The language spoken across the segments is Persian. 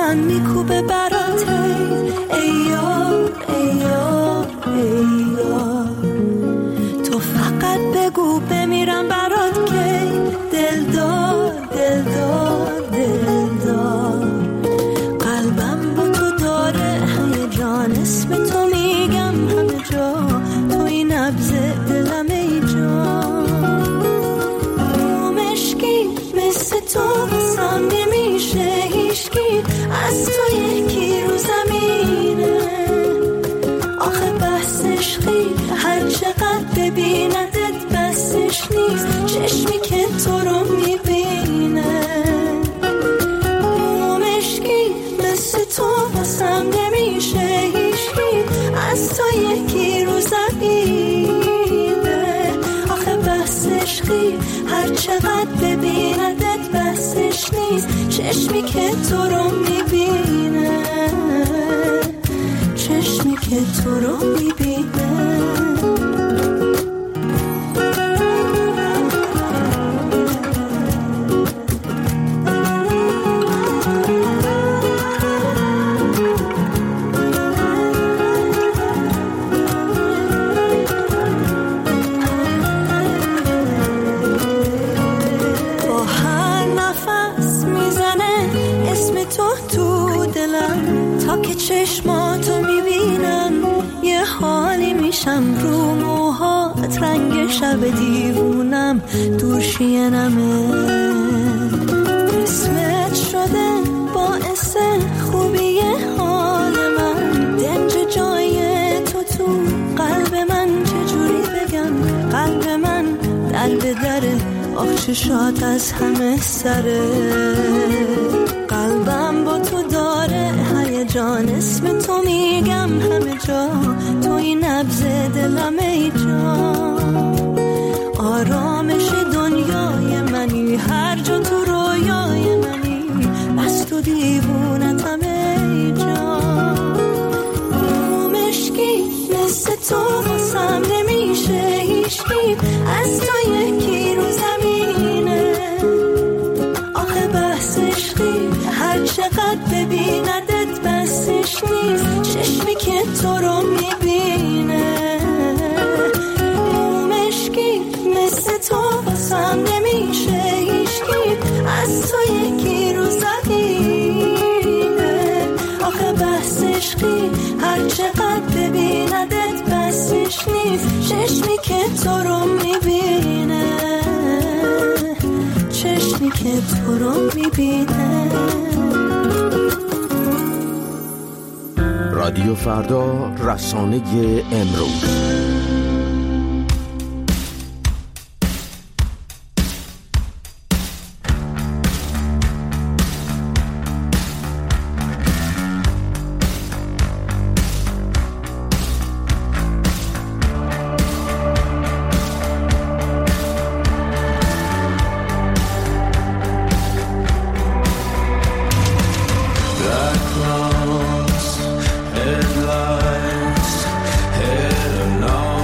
آسمان میکوبه برات ای یار ای یار ای یار. تو فقط بگو بمیرم برات که دلدار دلدار دلدار. قلبم با تو داره هیجان، اسم تو میگم همه جا، توی نبض دلم ای جان. مشکی مثل تو واسم نمیشه هیچکی، از تو یکی رو زمینه. آخه بحث عشقی هر چقدر ببیندت بسش نیست، چشمی که تو رو میبینه. مشکی مثل تو واسم نمیشه هیچکی، از تو یکی رو زمینه. آخه بحث عشقی هر چقدر ببیندت بسش نیست، چشمی که تو رو میبینه، چشمی که تو رو میبینه. چشماتو میبینم یه حالی میشم، رو موهات رنگ شب دیوونم دور شینمه. اسمت شده باعث خوبی حال من، دنج جای تو قلب من، چجوری بگم قلب من در به دره، آخ چشات از همه سره. قلبم با تو داره هیجان، اسم تو میگم همه جا، توی نبض دلم ای جان. آرامش دنیای منی، هر جا تو رویای منی، بس تو دیوونتم ای جان. مشکی مثل تو واسم نمیشه هیچکی، از تو یکی رو زمینه. آخه بحث عشقی هر چقدر ببیندت بسش نیست، چشمی که تو رو میبینه. مشکی مثل تو واسم نمیشه هیچکی، از تو یکی رو زمینه. آخه بحث عشقی هر چقدر ببیندت بسش نیست، چشمی که تو رو میبینه، چشمی که تو رو میبینه. رادیو فردا، رسانه امروز. Headlights, head or not.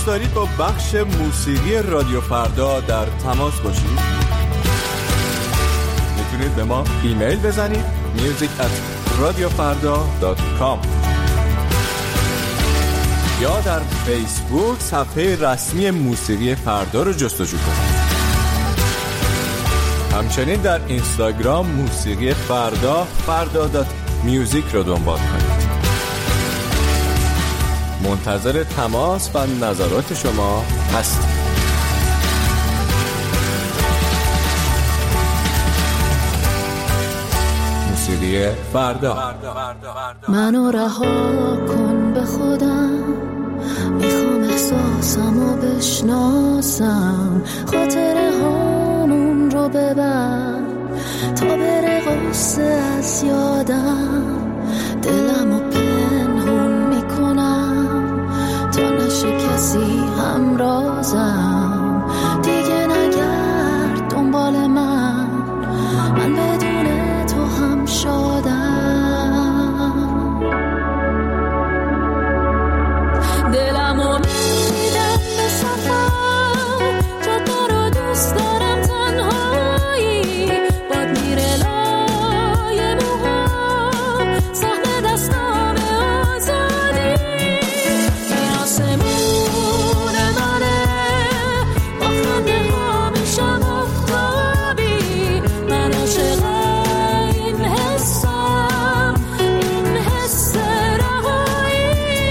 دوست دارید با بخش موسیقی رادیو فردا در تماس باشید؟ میتونید به ما ایمیل بزنید music@radiofarda.com یا در فیسبوک صفحه رسمی موسیقی فردا رو جستجو کنید. همچنین در اینستاگرام موسیقی فردا.music رو دنبال کنید. منتظر تماس و نظرات شما هستیم. موسیقی فردا. منو رها کن به خودم، میخوام احساسمو بشناسم، خاطره هامون رو ببر تا بره غصه از یادم، دلمو پنهون میکنم تا نشه کسی همرازم، دیگه نگرد دنبال من بدون تو هم شادم، دلمو میدم به سفر، جاده رو دوست دارم تنهایی، باد میره لای موها، سهم دستام آزادی، این آسمون منه، با خنده ها میشم آفتابی، من عاشق این حسم، این حس رهایی،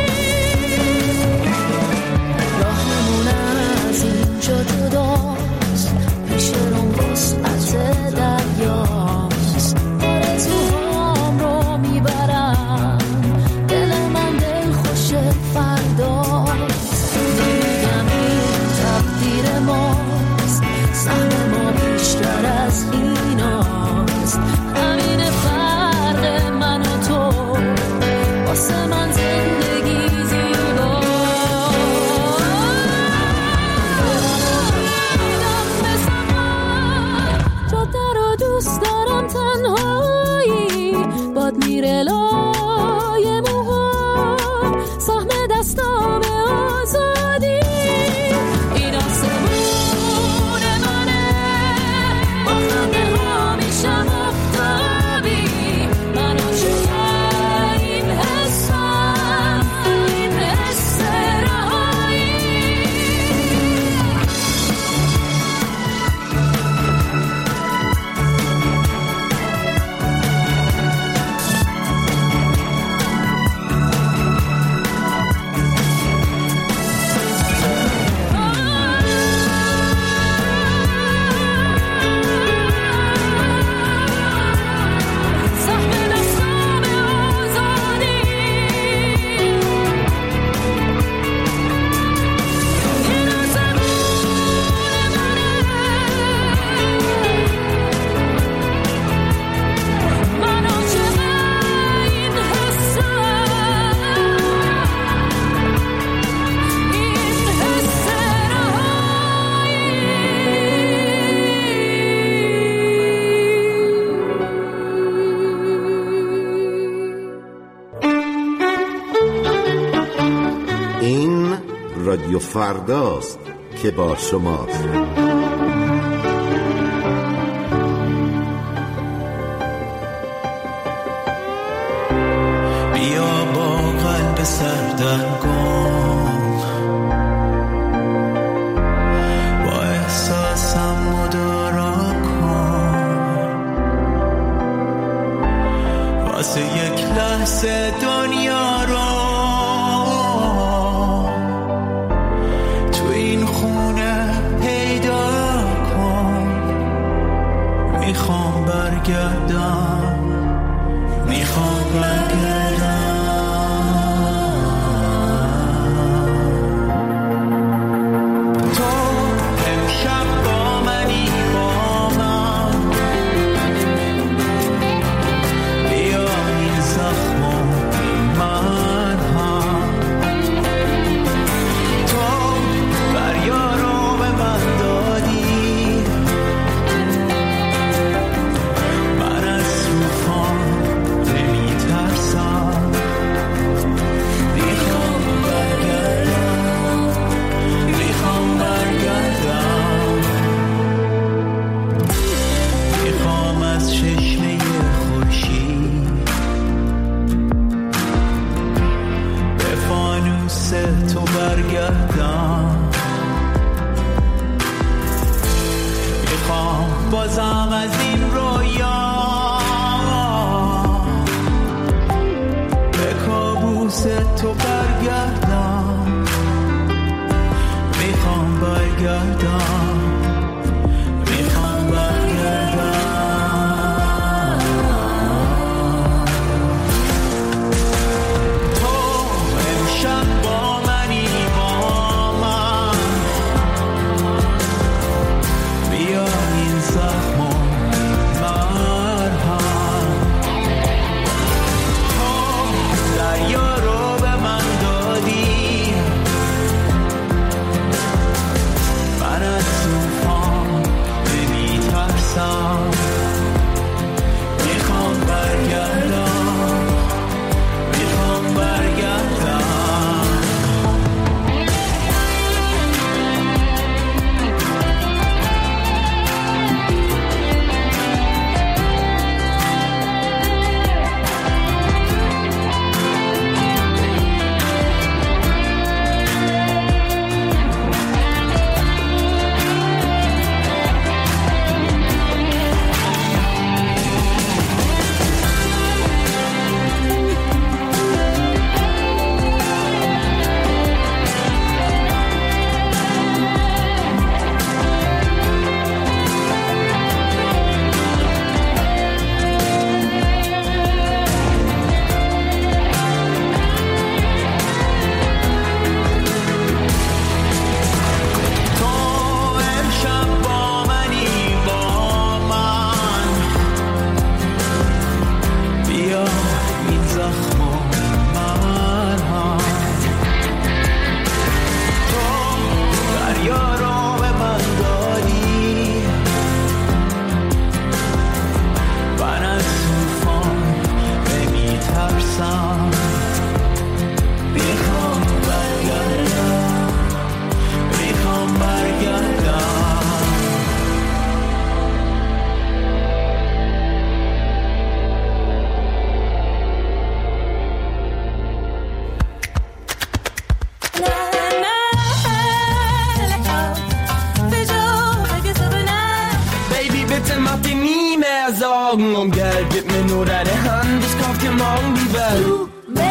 راهمون از اینجا جداست، پیش روم وسعت دریاست، آرزوهام رو میبرم، دل من دل خوش فرداست، میگم این تقدیر ماست، سهم ما بیشتر از ایناست، همین فرق من و تو، واسه من زندگی زیباست، میدم به سفر، جاده رو دوست دارم تنهایی، باد میره لای موها، سهم دستام آزادی، این آسمون منه، با خنده ها میشم آفتابی، من عاشق این حسم، این حس رهایی. سهم دستام آزادی، این آسمون منه، من عاشق این حسم، این حس این رادیو فرداست که با شماست. بیا با قلب سردرگم، با احساسم مدارا کن، واسه یک لحظه دنیا رو تو این خونه پیدا کن، میخوام برگردم، میخوام برگردم، تو امشب با منی، با من بیا این زخمو من هم، تو فریارو به من دادی، من از برگردم، میخوام بازم از این رویا به کابوس تو برگردم، میخوام برگردم، میخوام برگردم. Om Geld, gib mir nur deine Hand, ich kauf dir morgen die Welt. Du me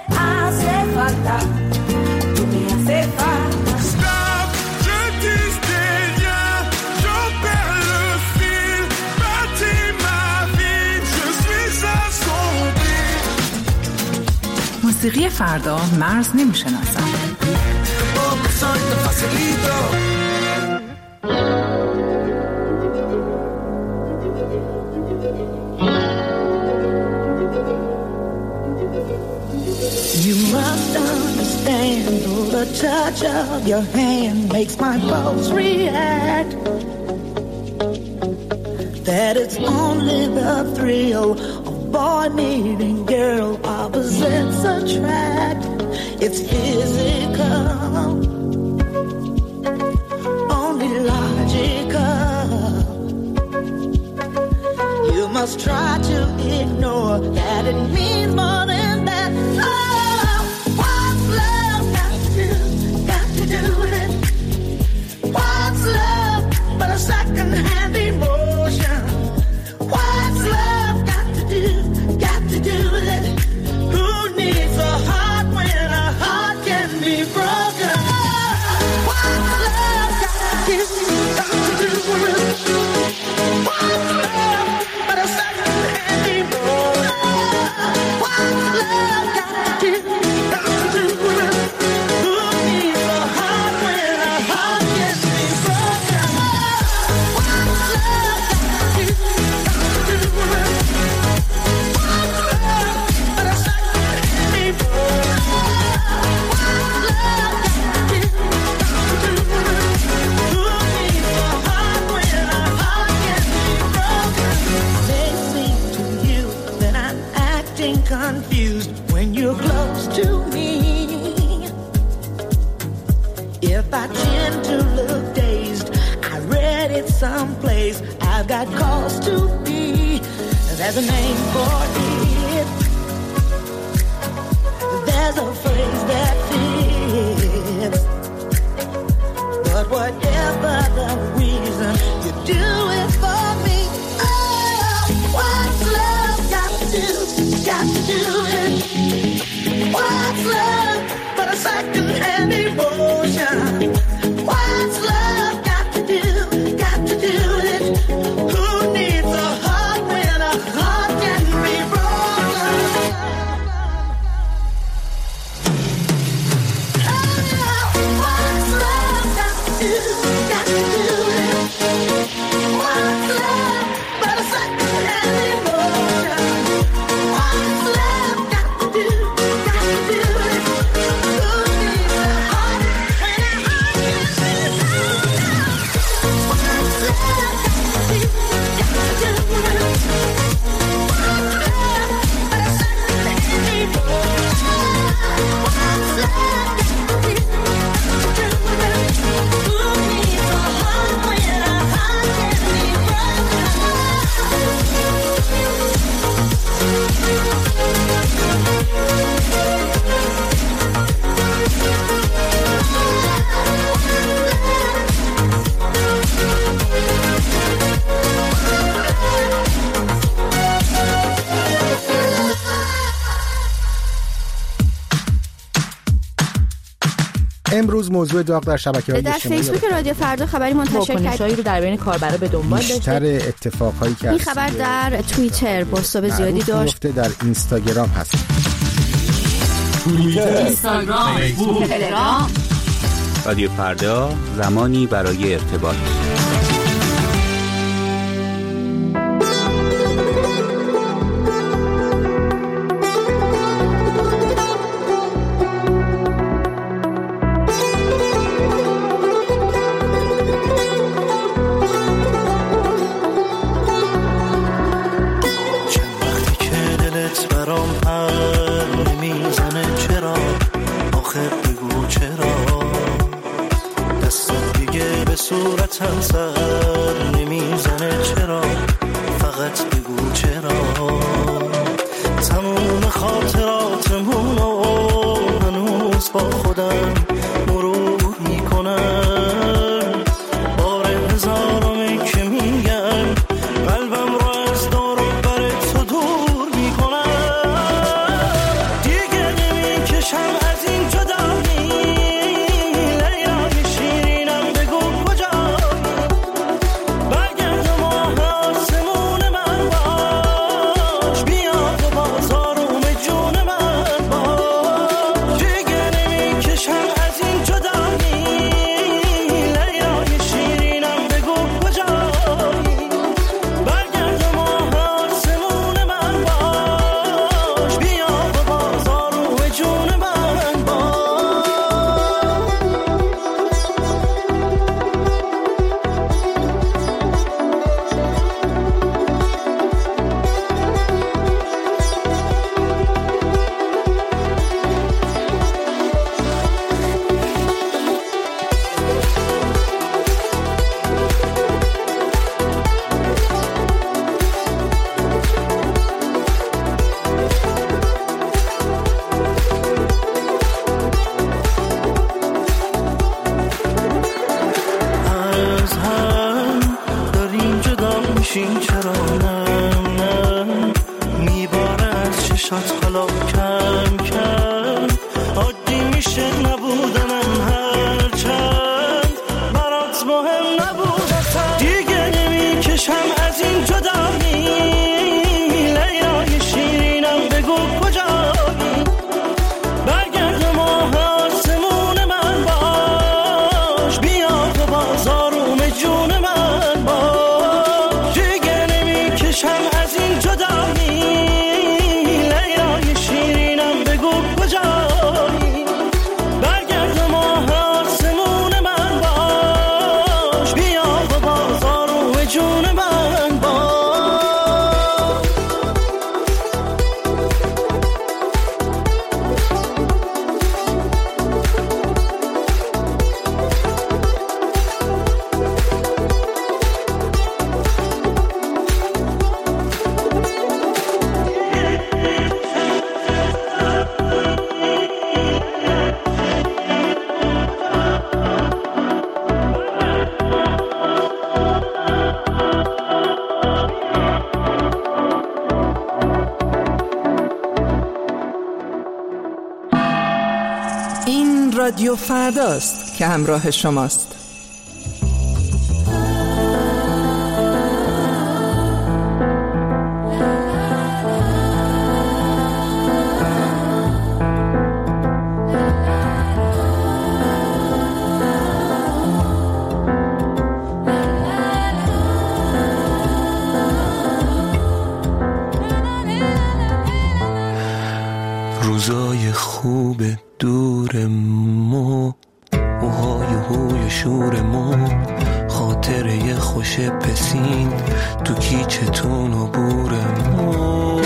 hace falta, tu me hace falta. Stop, je dis rien, j'en perds le fil. Bâtis ma vie, je suis assombri. موسیقی فردا مرز نمیشناسم. You must understand, though the touch of your hand makes my pulse react, that it's only the thrill of boy meeting girl opposites attract. It's physical, only logical. You must try to ignore that it means more than that. Oh, what's love got to do with it? What's love but a second-hand emotion? What's love got to do with it? Who needs a heart when a heart can be broken? What's love got to do with it? What's love but a second-hand emotion? What's love got to do with it? Who needs a heart when a heart can be broken? What's love got to do with it? What's love but a second-hand emotion? What's love got to do with it? Who needs a heart when a heart can be broken? May seem to you that I'm acting confused when you're close to me. If I tend to look dazed, I read it someplace. I've got cause to be. There's a name for it. There's a phrase that fits. whatever the reason, you do it for me. Oh, what's love got to do? Got to do it. What's love but a second-hand emotion? What's love got to do? Got to do it. Who needs a heart when a heart can be broken? Oh, what's love got to do? Got to do it. What's love but a second-hand emotion? What's love got to do? Got to do it. Who needs a heart when a heart can be broken? What's love got to do? Got to do it. What's love but a second-hand emotion? What's love got to do? Got to do it. Who needs a heart when a heart can be امروز موضوع داغ در شبکه‌های در اجتماعی فیسبوک رادیو فردا خبری منتشر کرد. واکنش‌هایی رو در بین کاربرا به دنبال بیشتر داشته. اتفاقهایی که این خبر در توییتر بازتاب زیادی داشت. در اینستاگرام هست. اینستاگرام، فیسبوک، تلگرام. رادیو فردا، زمانی برای ارتباط. صورتم سر نمیزنه چرا، فقط بگو چرا. تموم خاطراتمونو هنوز با خودم مرور میکنم. بار هزارمی که میگم قلبم رو از دور و بر تو دور میکنم. دیگه نمیکشم از این جدایی، لیلای شیرینم بگو کجا. برگرد و ماه آسمون من باش، بیا تو بازارم جون من باش. دیگه نمیکشم از این جدایی، لیلای شیرینم بگو کجایی. برگرد و ماه آسمون من باش، بیا تو بازارم جون من باش. از هم داریم جدا میشیم چرا نه میباره از چشات حالا کم کم. عادی میشه نبودنم هرچند برات مهم نبود اصلا. دیگه نمیکشم از این جدایی، لیلای شیرینم بگو کجایی. برگرد و ماه آسمون من باش، بیا تو بازارم جون من باش. دیگه نمیکشم از این جدایی، لیلای شیرینم بگو کجایی. برگرد و ماه آسمون من باش، بیا تو بازارم جون من باش. رادیو فرداست که همراه شماست. روزای خوب دور ما، موهای هوی شور ما، خاطره خوش پسین تو کیچتون و بور ما.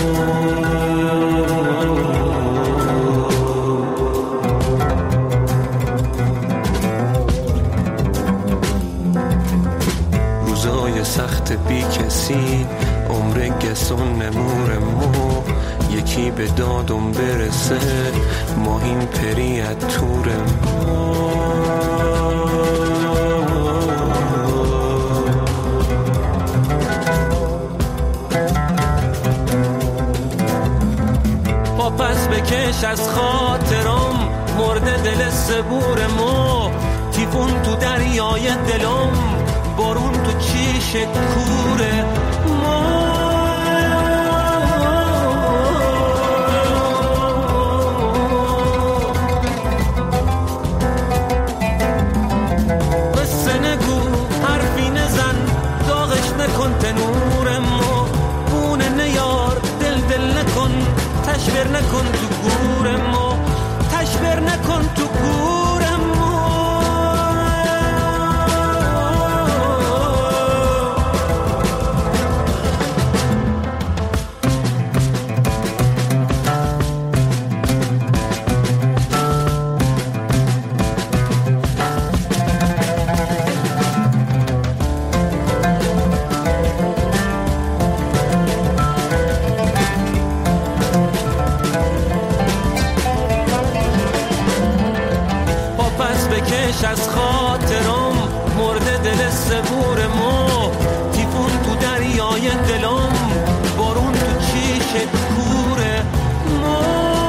روزای سخت بی کسی، عمر گسون نمور ما، یکی به دادم برسه ماهین پریت تور ما. پا پس بکش از خاطرم، مرده دل صبور ما، تیفون تو دریای دلم، بارون تو چیش کوره ما. نکن تنور ما، بونه نیار دل نکن، تشبر نکن تو گور ما، تشبر نکن تو گور ما. از خاطرم، مرده دل صبور ما، تیفون تو دریای دلم، بارون تو چیش کوره ما.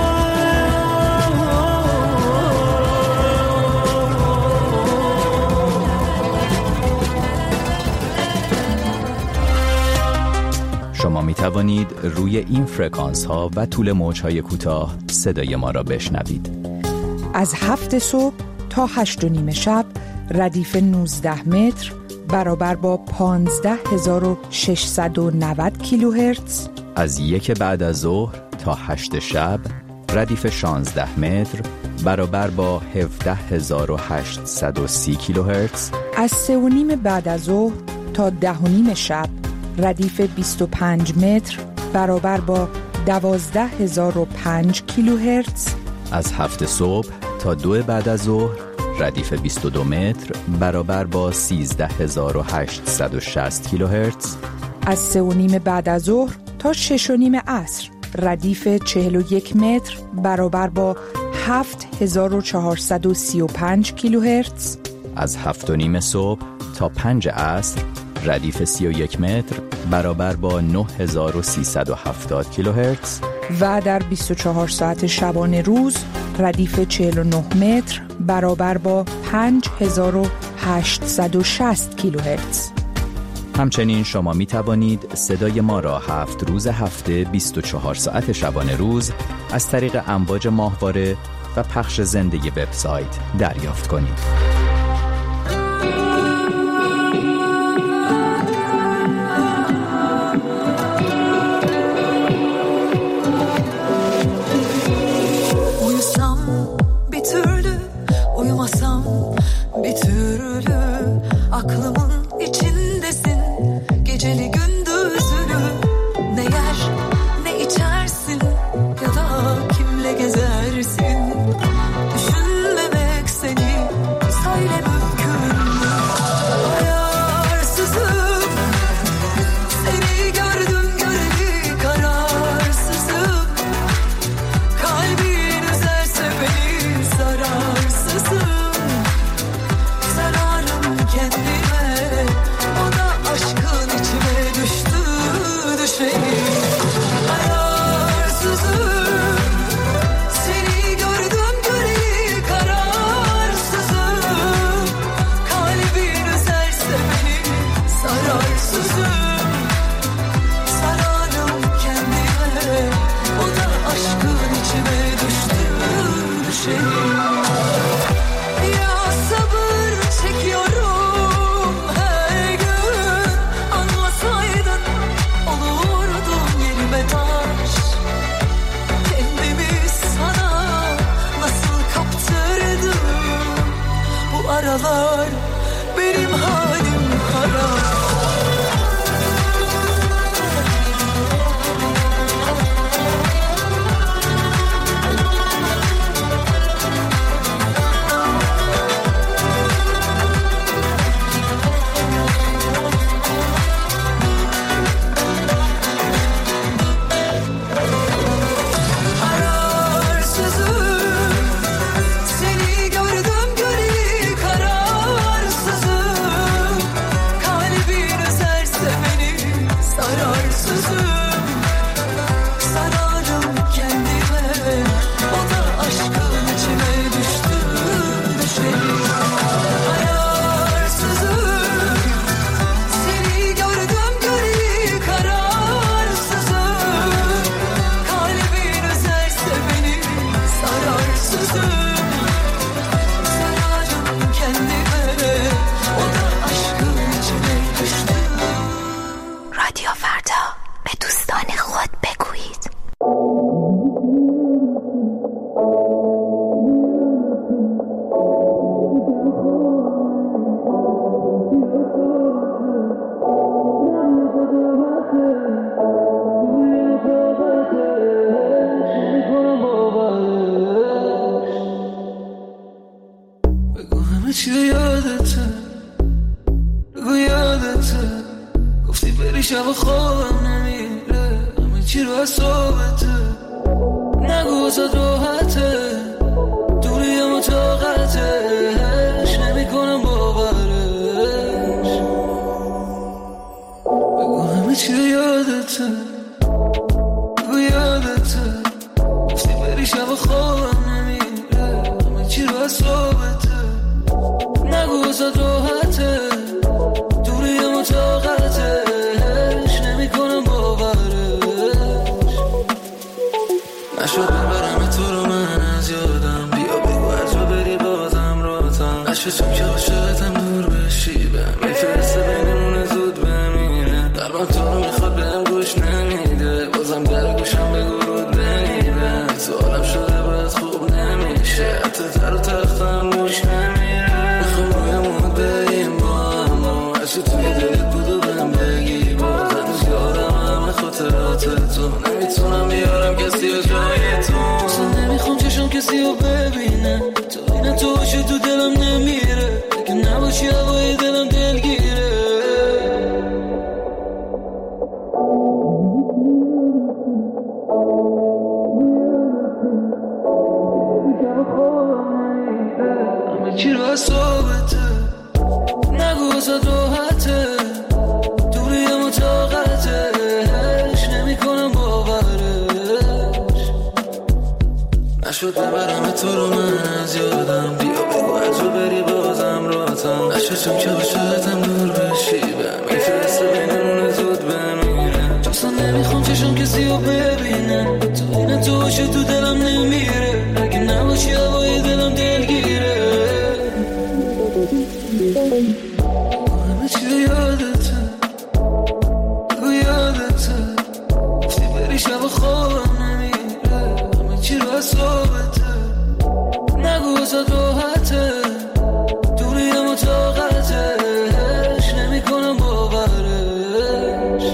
شما می توانید روی این فرکانس ها و طول موج های کوتاه صدای ما را بشنوید. از 7 صبح تا 8:30 شب ردیف 19 متر برابر با 15690 کیلوهرتز. از 1 بعد از ظهر تا 8 شب ردیف 16 متر برابر با 17830 کیلوهرتز. از 3:30 بعد از ظهر تا 10:30 شب ردیف 25 متر برابر با 12005 کیلوهرتز. از 7 صبح تا 2 بعد از ظهر ردیف 22 متر برابر با 13860 کیلوهرتز. از 3:30 بعد از ظهر تا 6:30 عصر ردیف 41 متر برابر با 7435 کیلوهرتز. از 7:30 صبح تا 5 عصر ردیف 31 متر برابر با 9370 کیلوهرتز. و در 24 ساعت شبانه روز ردیف 49 متر برابر با 5860 کیلوهرتز. همچنین شما می توانید صدای ما را 7 روز هفته 24 ساعت شبانه روز از طریق امواج ماهواره و پخش زنده وبسایت دریافت کنید. Aklımın içindesin geceli gündüzünü, ne yer ne içersin ya da kimle gezersin, düşünmemek seni söyle mümkün mü? Ayarsızım seni gördüm göreli kararsızım, kalbin üzerse beni zararsızım. Kendime بغل بریم حالیم حالا. شب خوابم نمیره همه چی رو حسابته نگو واسه راحته دوری مطاقتش نمی کنم باورش بگو همه چی یادته بگو یادته گفتی بری شب خوابم نمیره همه چی رو حسابته نگو واسه راحته دوری مطاقتش نشد ببرم تو رو من از یادم بیا بگو از رو بری بازم راتم عشقتون که عاشقتم دور بشیبم میفرسته بینمون زود بمیره درمان تو رو میخواد بهم گوش نمیده بازم در گوشم بگو رود بمیره تو عالم شده باید خوب نمیشه حتی تر و تختم گوش نمیره میخوام روی مود بریم با هم عشق توی دلت بود و بهم بگی باز هنوز یادم همه خاطرات تو نمیتونم بیارم کسی و جای تو اصلا نمیخوام چشم کسی رو ببینه تو اینه تو باشی تو دلم نمیره اگه نباشی هوای دلم دلگیره همه چی رو حسابته نگو واسه راحته دوری مطاقتش نمی کنم باورش نشد ببرم تو رو من از یادم بیا بگو از رو بری بازم راتم نشدم که عاشقتم دور بشیبم میفرسته بینمون زود بمیره اصلا نمیخوام چشم کسی رو ببینه تو اینه تو باشه تو دلم نمیره اگه نباشی هوای دلم دلگیره همه چی یادته بگو یادته گفتی بری شب خوابم نمیره همه چی رو حسابته نگو واسه راحته دوری مطاقتش نمی کنم باورش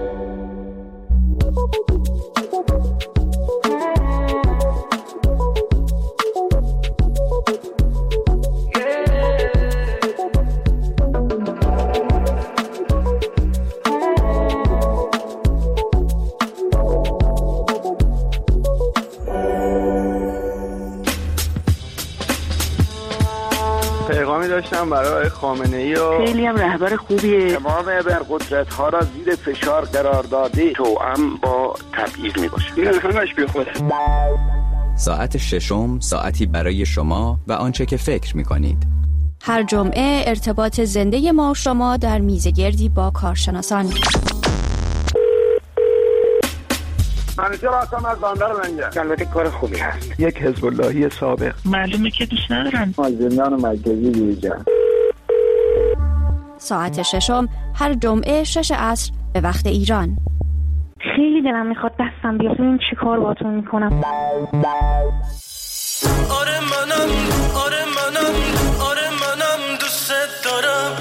داشتم برای خامنه‌ای و خیلی هم رهبر خوبیه. امام ابرقدرت‌ها را زیر فشار قرار داده توأم با تبعیض می‌باشه. این همش بیخوده. ساعت ششم ساعتی برای شما و آنچه که فکر می‌کنید. هر جمعه ارتباط زنده ما و شما در میزگردی با کارشناسان. منیجر هستم از بندر لنگر. البته کار خوبی هست. یک حزب اللهی سابق. معلومه که دوست ندارن. زندان مرکزی دیجا. ساعت ششم هر جمعه 6 عصر به وقت ایران. خیلی دلم میخواد دستم بیاد ببینم چی کار باهاتون میکنم. آره منم دوست دارم.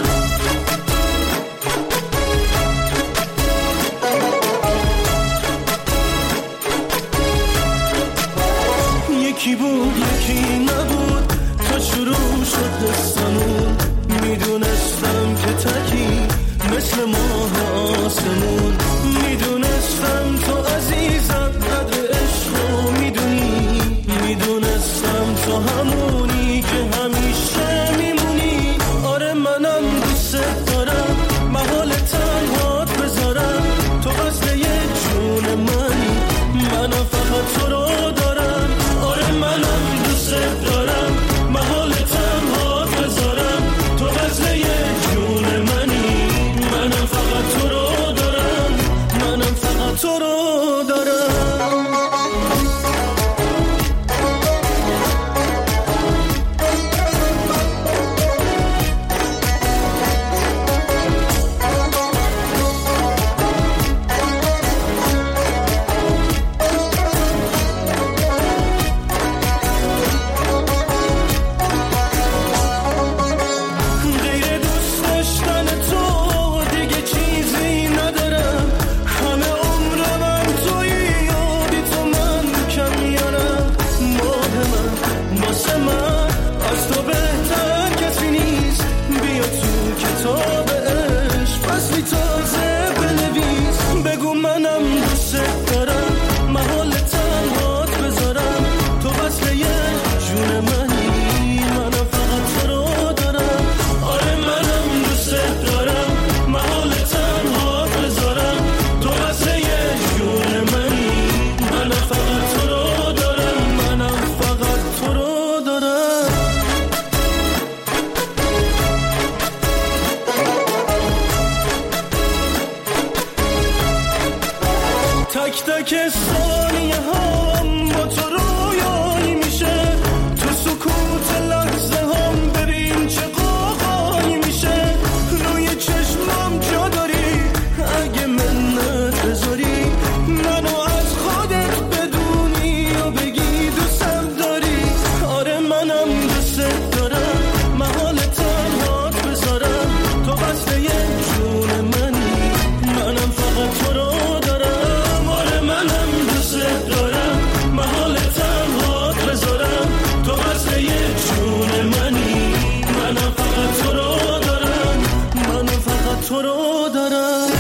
یکی بود یکی نبود تا شروع شد دستمون، میدونستم که تکی مثل ماه آسمون، میدونستم تو عزیزم قدر عشقو میدونی، میدونستم تو همونی که همیشه میمونی. آره منم دوست دارم، محال تنهات بذارم، تو قصد یه جون منی، منم فقط تو رو دارم. آره منم دوست دارم، محال تنهات بذارم، تو قصد یه جون منی، منم فقط تو رو دارم، منم فقط تو رو دارم. تک تک ثانیه هم با تو رویایی میشه، تو سکوت لحظه هم ببین چه قاقایی میشه، روی چشمم جا داری اگه منت بذاری، منو از خودت بدونی و بگی دوستم داری. آره منم دوست دارم، محال تنهات بذارم، تو قصد یه جون منی، منم فقط تو رو دارم. آره منم دوست دارم، محال تنهات بذارم، تو قصد یه جون منی، منم فقط تو رو دارم، منم فقط تو رو دارم.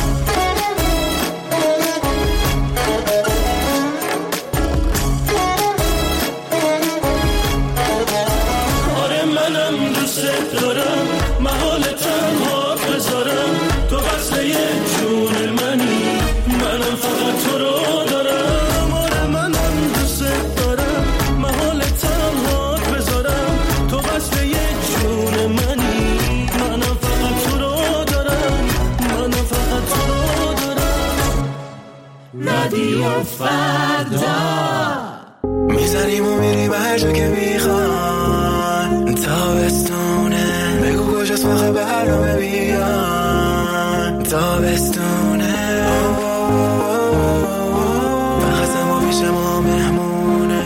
آره منم دوست دارم، محال تنهات بذارم، تو قصد یه جون منی، منم فقط تو رو دارم. آره منم دوست دارم، محال تنهات بذارم، تو قصد یه جون منی، منم فقط تو رو دارم، منم فقط تو رو دارم. رادیو فردا میزنیم و میریم هر جا که میخوان، تابستونه بگو کجاست فقط برنامه بیان، تابستونه فقط ما پیش ما مهمونه،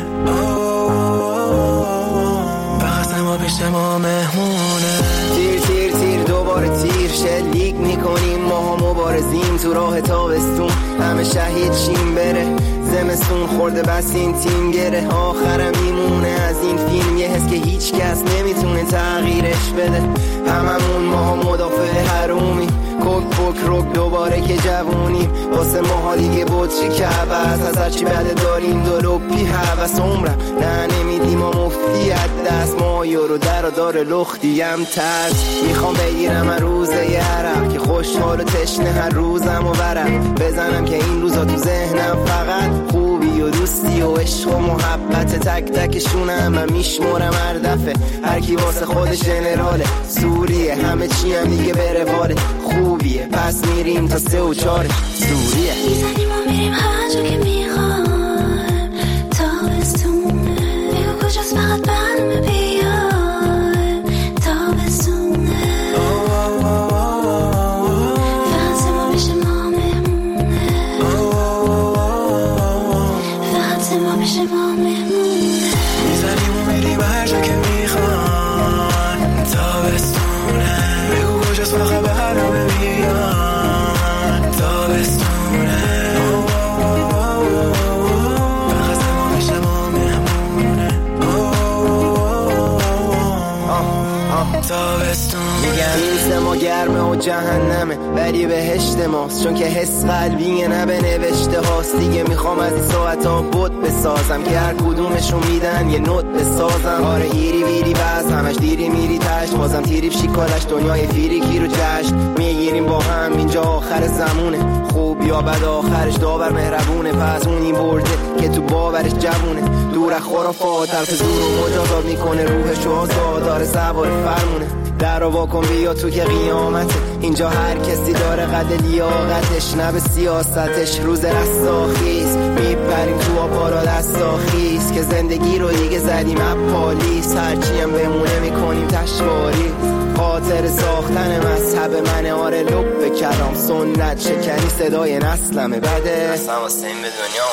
فقط ما پیش ما مهمونه. تیر تیر تیر دوباره تیر شلیک میکنیم، ما مبارزیم تو راه تابستون، همه شهید شیم بره زمستون خورده بس این تیم گره، آخرم میمونه از این فیلم یه حس که هیچ کس نمیتونه تغییرش بده، هممون ما مدافع حرومی، کوک پوک روک دوباره که جوونیم، واسه ماها دیگه بطری که عوض از هرچی بده داریم دلوپی حوث عمرم نه نمیدیم و مفتی دست، ما یورو در و دار لختیم ترس، میخوام بگیرم هر روزه یه عرق که خوشحال و تشنه هر روزم و برم بزنم که این روزا تو ذهنم فقط خوبی و دوستی و عشق و محبت، تک تکشونم من میشمرم هر دفعه، هر کی واسه خودش جنراله سوریه، همه چی هم دیگه بره واله خوبیه، پس میریم تا 3 و 4 سوریه، میزنیم و میریم هر جا که میخوایم، تابستونه بگو کجاست فقط برنامه بیایم، تابستونه فقط ما پیش ما مهمونه، فقط ما پیش ما مهمونه، میزنیم و میریم هر جا که میخوایم، تابستونه ما گرمه و جهنمه ولی بهشت ماست، چون که حس قلبیه نه به نوشته هاست. دیگه میخوام از این ساعت ها بود بسازم که هر کدومشون میدن یه نوت بسازم. آره ایری ویری باز همش دیری میری تشت، بازم تیریف شیکالش دنیای فیریکی رو جشن میگیریم با هم. اینجا آخر زمونه، خوب یا بد آخرش داور مهربونه. پس اون این برده که تو باورش جوونه، دور خرافات حرف زور و مجازات میکنه، روحش آزاد داره سوار فرمونه. در وا کن بیا تو که قیامته، اینجا هر کسی داره قد لیاقتش نه به سیاستش. روز رستاخیز میپریم تو آبارا دستاخیز که زندگی رو دیگه زدیم اپالیس. هرچی هم بمونه میکنیم تشواری، خاطر ساختن مذهب من آره لب به کلام سنت شکنی صدای نسلمه بده. اصلا واسه این به دنیا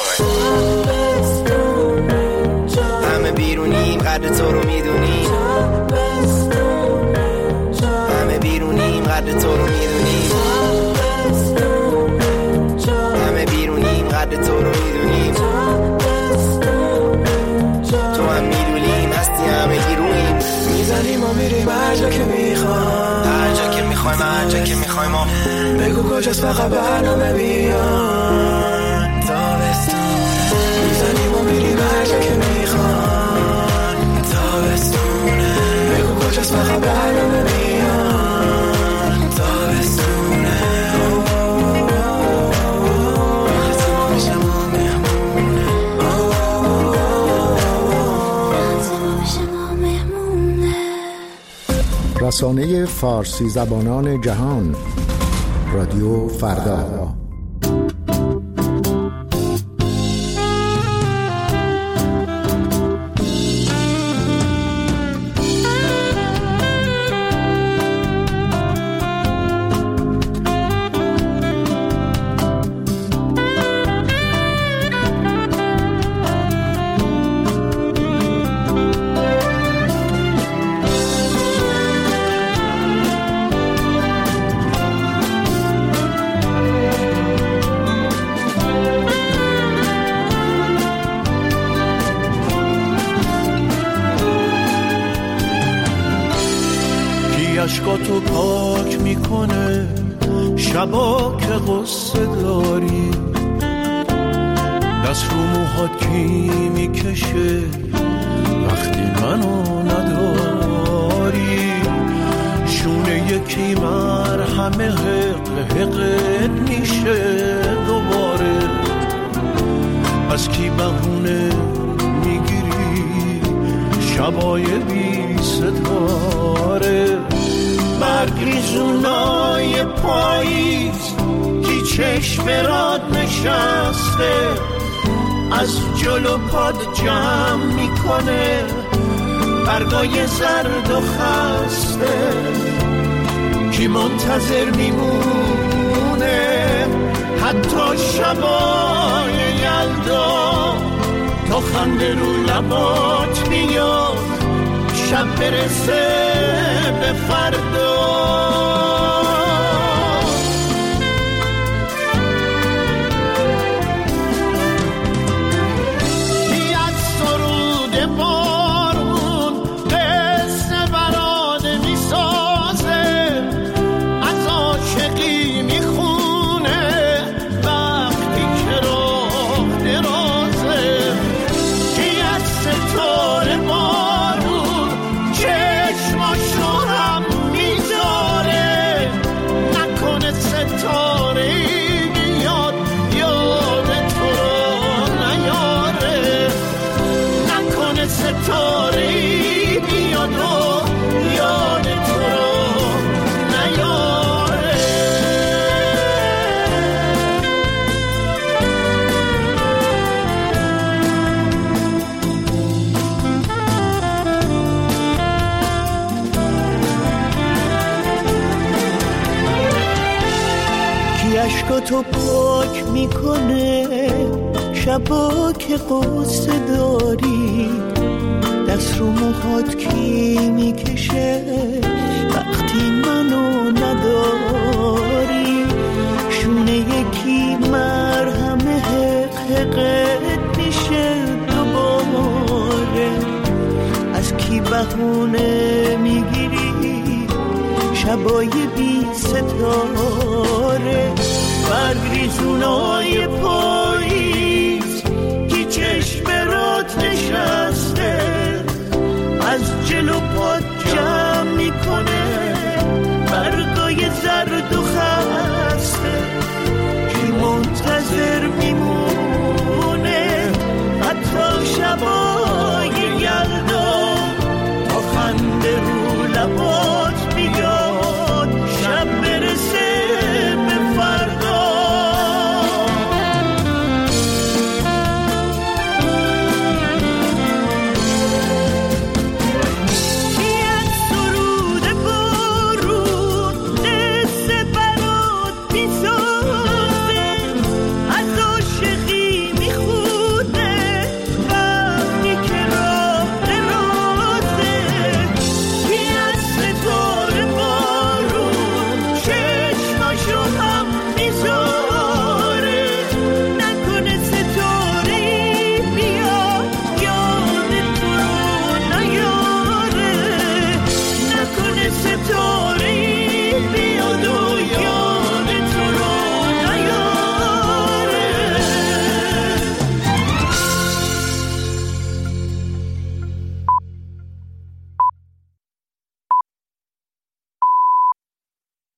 آمد همه بیرونیم قدر تو رو میدونیم، همه بیرونیم قدر تو رو میدونیم، همه بیرونیم قدر تو رو میدونیم. تو هم میدونیم هستی همه گیرونیم، میزنیم و میریم هر جا که میخوایم، هر جا که میخوایم هر جا که میخوایم. بگو کجاست فقط برنامه بیان تابستون. میزنیم و میریم هر جا که میخوایم تابستونه. بگو کجاست فقط برنامه بیان تابستونه. رسانه فارسی زبانان جهان رادیو فردا. عشقاتو پاک میکنه شبا که غصه داری، دست رو موهات کی میکشه وقتی منو نداری. شونه یکی مرهمه حقت میشه دوباره، از کی بهونه میگیری شبای بی ستاره. برگریزونای پاییز کی چشم راد نشسته، از جلو پاد جمع میکنه برگای زرد و خسته. کی منتظر میمونه حتی شبای یلدا، تا خنده رو لبات میاد شب برسه به فردا. کی از سرود بارون قصه براده میسازه، از عاشقی میخونه وقتی که راه درازه. کی از ستاره بارون چشماشو هم میذاره، نکنه ستاره بیاد یاد تو رو نیاره، نکنه ستاره بیاد و یاد تو رو نیاره. کی عشقاتو پاک میکنه شبا که قصه داری، دست رو موهات کی میکشه وقتی منو نداری. شونه یکی مرهمه حقت میشه دوباره، از کی بهونه میگیری شبای بی ستاره، برگریزونای پاییز که چشم رات نشسته، از جلو پات